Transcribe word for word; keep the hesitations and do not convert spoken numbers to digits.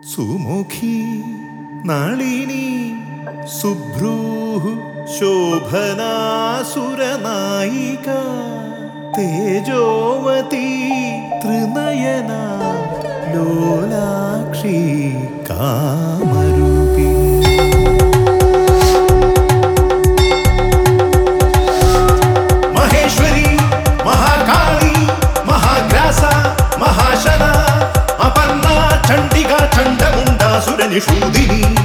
Sumukhi Nalini സുഭ്രൂഃ ശോഭനാസുരനായിക തേജോവതി ത്രിനയന ലോലാക്ഷി കാമരൂപി. Maheshwari Mahakali മഹാഗ്രാസ മഹാശന Aparna Chandika ചണ്ഡമുണ്ഡാസുരനിഷൂദിനി.